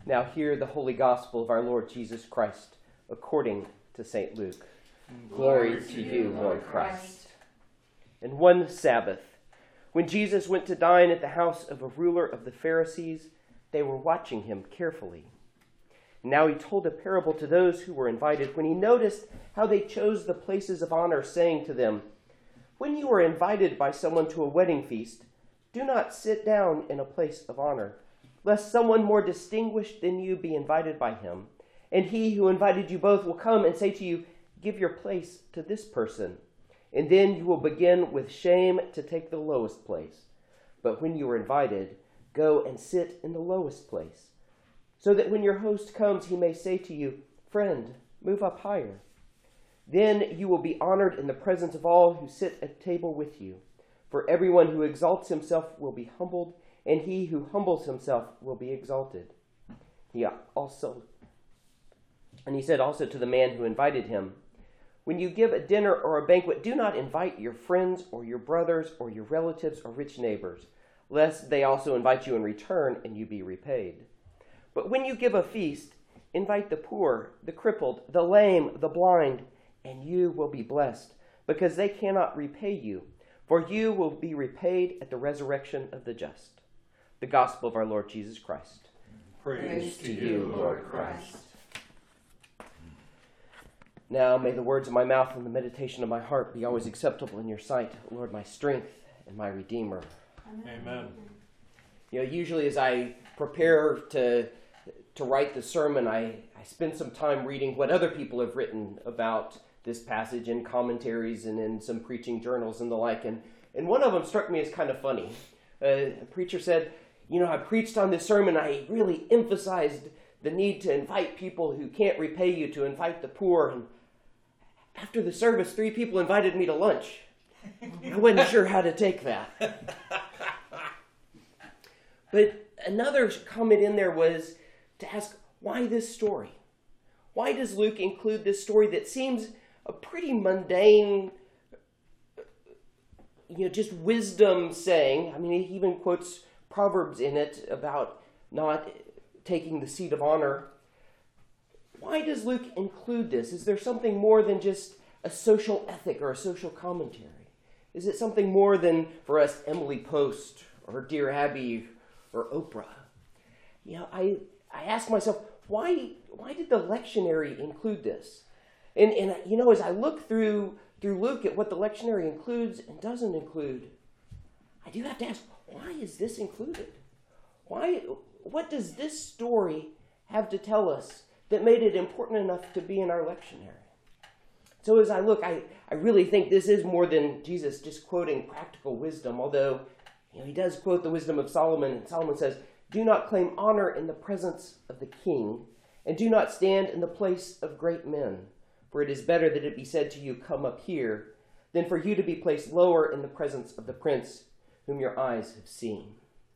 Now hear the holy gospel of our Lord Jesus Christ, according to St. Luke. Glory to you, Lord Christ. And one Sabbath, when Jesus went to dine at the house of a ruler of the Pharisees, they were watching him carefully. Now he told a parable to those who were invited when he noticed how they chose the places of honor, saying to them, "When you are invited by someone to a wedding feast, do not sit down in a place of honor, lest someone more distinguished than you be invited by him. And he who invited you both will come and say to you, 'Give your place to this person.' And then you will begin with shame to take the lowest place. But when you are invited, go and sit in the lowest place, so that when your host comes, he may say to you, 'Friend, move up higher.' Then you will be honored in the presence of all who sit at table with you. For everyone who exalts himself will be humbled, and he who humbles himself will be exalted." He said also to the man who invited him, "When you give a dinner or a banquet, do not invite your friends or your brothers or your relatives or rich neighbors, lest they also invite you in return and you be repaid. But when you give a feast, invite the poor, the crippled, the lame, the blind, and you will be blessed, because they cannot repay you, for you will be repaid at the resurrection of the just." The gospel of our Lord Jesus Christ. Praise to you, Lord Christ. Now may the words of my mouth and the meditation of my heart be always acceptable in your sight, Lord, my strength and my Redeemer. Amen. Usually as I prepare to write the sermon, I spend some time reading what other people have written about this passage in commentaries and in some preaching journals and the like. And one of them struck me as kind of funny. A preacher said, I preached on this sermon. I really emphasized the need to invite people who can't repay you, to invite the poor. And after the service, 3 people invited me to lunch. I wasn't sure how to take that. But another comment in there was to ask, why this story? Why does Luke include this story that seems a pretty mundane, just wisdom saying? I mean, he even quotes Proverbs in it about not taking the seat of honor. Why does Luke include this? Is there something more than just a social ethic or a social commentary? Is it something more than, for us, Emily Post or Dear Abby or Oprah? I ask myself, why did the lectionary include this? And as I look through Luke at what the lectionary includes and doesn't include, I do have to ask, why is this included? What does this story have to tell us that made it important enough to be in our lectionary? So as I look, I really think this is more than Jesus just quoting practical wisdom, although he does quote the wisdom of Solomon, and Solomon says, "Do not claim honor in the presence of the king, and do not stand in the place of great men, for it is better that it be said to you, 'Come up here,' than for you to be placed lower in the presence of the prince whom your eyes have seen."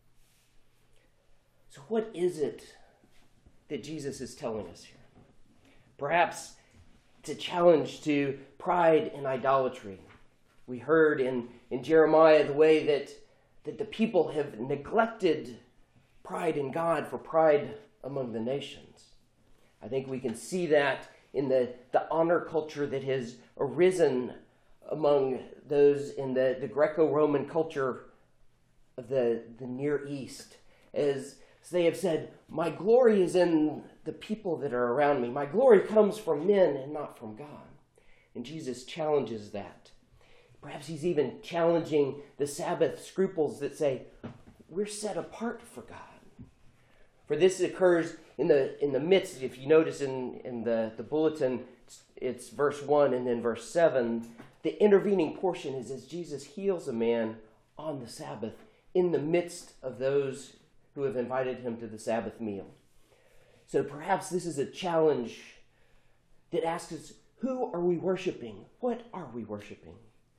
So what is it that Jesus is telling us here? Perhaps it's a challenge to pride and idolatry. We heard in Jeremiah the way that the people have neglected pride in God for pride among the nations. I think we can see that in the honor culture that has arisen among those in the Greco-Roman culture of the Near East, as they have said, "My glory is in the people that are around me. My glory comes from men and not from God." And Jesus challenges that. Perhaps he's even challenging the Sabbath scruples that say, we're set apart for God. For this occurs in the midst, if you notice in the bulletin, it's verse 1 and then verse 7. The intervening portion is as Jesus heals a man on the Sabbath in the midst of those who have invited him to the Sabbath meal. So perhaps this is a challenge that asks us, who are we worshiping? What are we worshiping?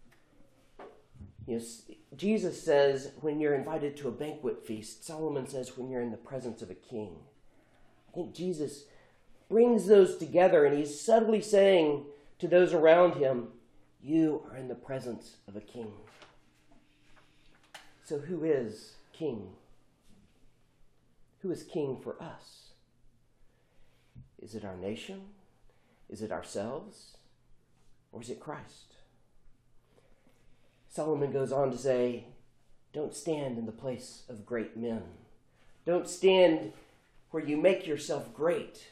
Jesus says when you're invited to a banquet feast. Solomon says when you're in the presence of a king. I think Jesus brings those together, and he's subtly saying to those around him, you are in the presence of a king. So who is king? Who is king for us? Is it our nation? Is it ourselves? Or is it Christ? Solomon goes on to say, don't stand in the place of great men. Don't stand where you make yourself great.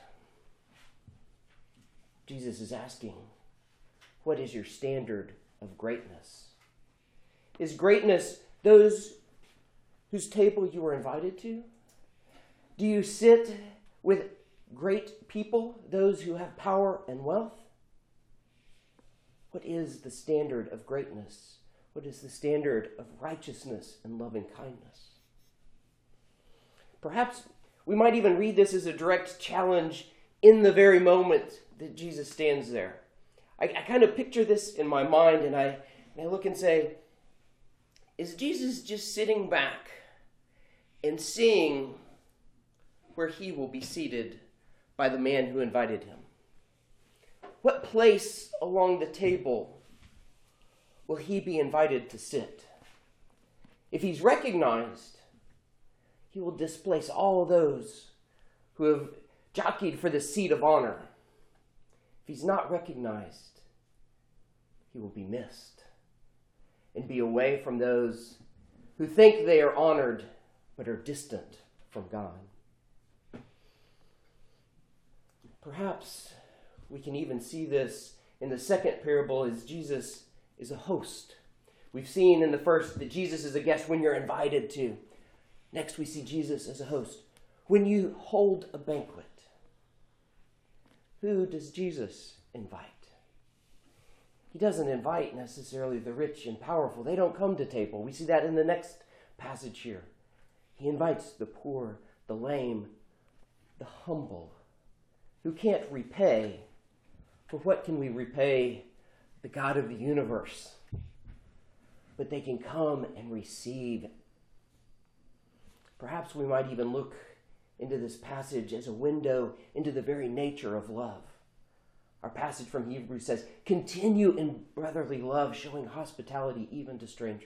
Jesus is asking, what is your standard of greatness? Is greatness those whose table you were invited to? Do you sit with great people, those who have power and wealth? What is the standard of greatness? What is the standard of righteousness and loving kindness? Perhaps we might even read this as a direct challenge in the very moment that Jesus stands there. I kind of picture this in my mind, and I look and say, is Jesus just sitting back and seeing where he will be seated by the man who invited him? What place along the table will he be invited to sit? If he's recognized, he will displace all those who have jockeyed for the seat of honor. If he's not recognized, he will be missed and be away from those who think they are honored but are distant from God. Perhaps we can even see this in the second parable as Jesus is a host. We've seen in the first that Jesus is a guest when you're invited to. Next we see Jesus as a host when you hold a banquet. Who does Jesus invite? He doesn't invite necessarily the rich and powerful. They don't come to table. We see that in the next passage here. He invites the poor, the lame, the humble, who can't repay. For what can we repay the God of the universe? But they can come and receive. Perhaps we might even look into this passage as a window into the very nature of love. Our passage from Hebrews says, continue in brotherly love, showing hospitality even to strangers.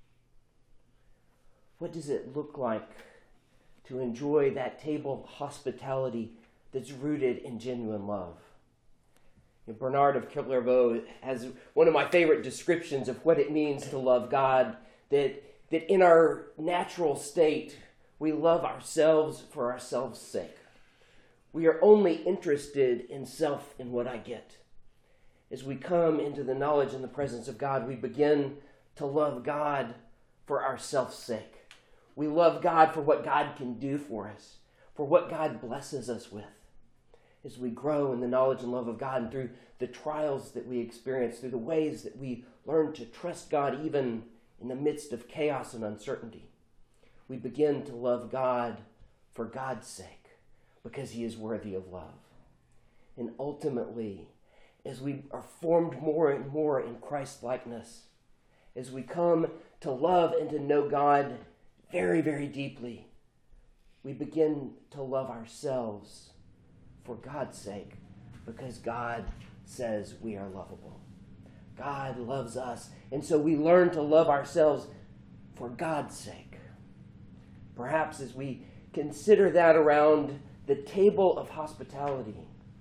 What does it look like to enjoy that table of hospitality that's rooted in genuine love? And Bernard of Clairvaux has one of my favorite descriptions of what it means to love God, that in our natural state, we love ourselves for ourselves' sake. We are only interested in self and what I get. As we come into the knowledge and the presence of God, we begin to love God for our self's sake. We love God for what God can do for us, for what God blesses us with. As we grow in the knowledge and love of God and through the trials that we experience, through the ways that we learn to trust God even in the midst of chaos and uncertainty, we begin to love God for God's sake, because he is worthy of love. And ultimately, as we are formed more and more in Christ-likeness, as we come to love and to know God very, very deeply, we begin to love ourselves for God's sake, because God says we are lovable. God loves us, and so we learn to love ourselves for God's sake. Perhaps as we consider that around the table of hospitality,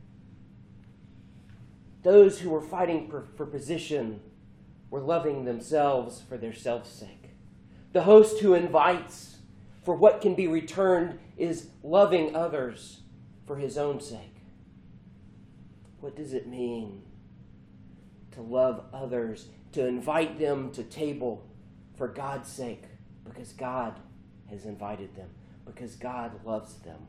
those who were fighting for position were loving themselves for their self's sake. The host who invites for what can be returned is loving others for his own sake. What does it mean to love others, to invite them to table for God's sake, because God has invited them, because God loves them?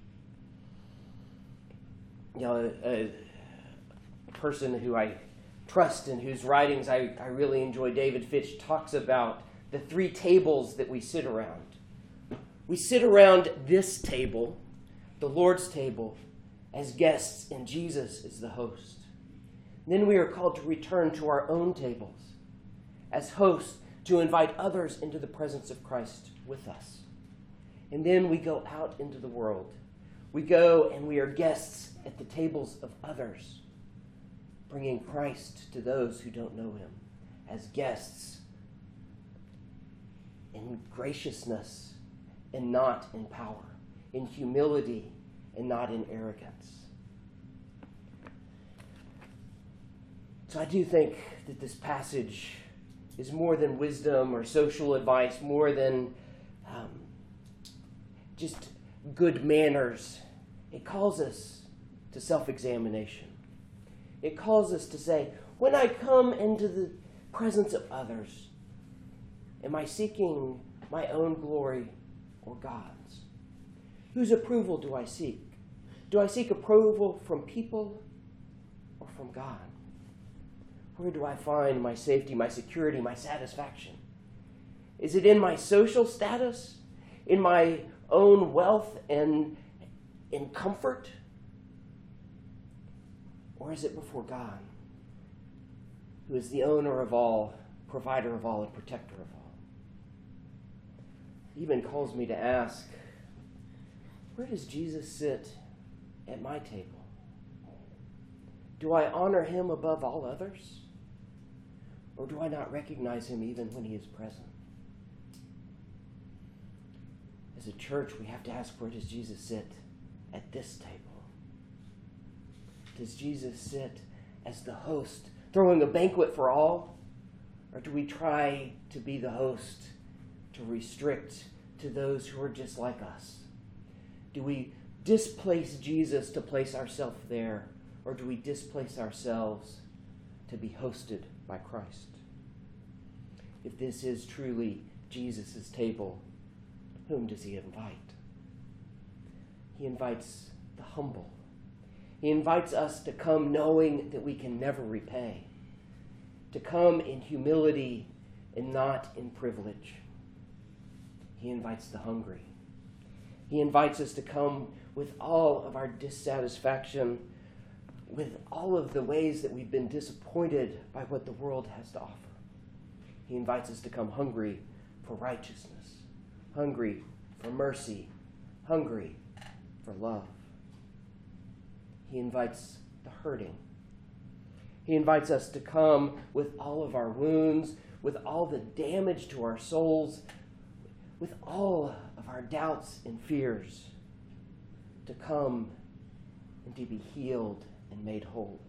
You know, a person who I trust and whose writings I really enjoy, David Fitch, talks about the three tables that we sit around. We sit around this table, the Lord's table, as guests, and Jesus is the host. And then we are called to return to our own tables as hosts, to invite others into the presence of Christ with us. And then we go out into the world. We go and we are guests at the tables of others, bringing Christ to those who don't know him, as guests in graciousness and not in power, in humility and not in arrogance. So I do think that this passage is more than wisdom or social advice, more than just good manners. It calls us to self-examination. It calls us to say, when I come into the presence of others, am I seeking my own glory or God's? Whose approval do I seek? Do I seek approval from people or from God? Where do I find my safety, my security, my satisfaction? Is it in my social status? In my own wealth and in comfort? Or is it before God, who is the owner of all, provider of all, and protector of all? He even calls me to ask, where does Jesus sit at my table? Do I honor him above all others? Or do I not recognize him even when he is present? As a church, we have to ask, where does Jesus sit at this table? Does Jesus sit as the host, throwing a banquet for all? Or do we try to be the host, to restrict to those who are just like us? Do we displace Jesus to place ourselves there? Or do we displace ourselves to be hosted by Christ? If this is truly Jesus' table, whom does he invite? He invites the humble. He invites us to come knowing that we can never repay, to come in humility and not in privilege. He invites the hungry. He invites us to come with all of our dissatisfaction, with all of the ways that we've been disappointed by what the world has to offer. He invites us to come hungry for righteousness, hungry for mercy, hungry for love. He invites the hurting. He invites us to come with all of our wounds, with all the damage to our souls, with all of our doubts and fears, to come and to be healed and made whole.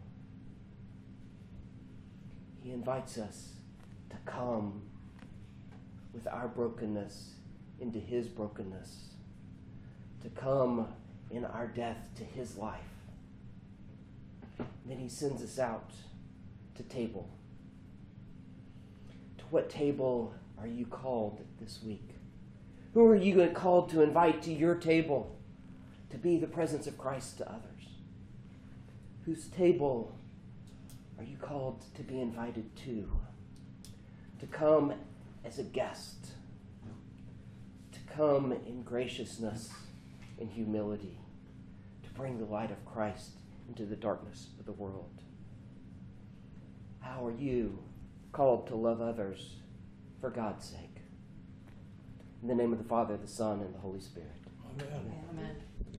He invites us to come with our brokenness into his brokenness, to come in our death to his life. And then he sends us out to table. To what table are you called this week? Who are you called to invite to your table to be the presence of Christ to others? Whose table are you called to be invited to? To come as a guest, to come in graciousness and humility, to bring the light of Christ into the darkness of the world. How are you called to love others for God's sake? In the name of the Father, the Son, and the Holy Spirit. Amen. Amen.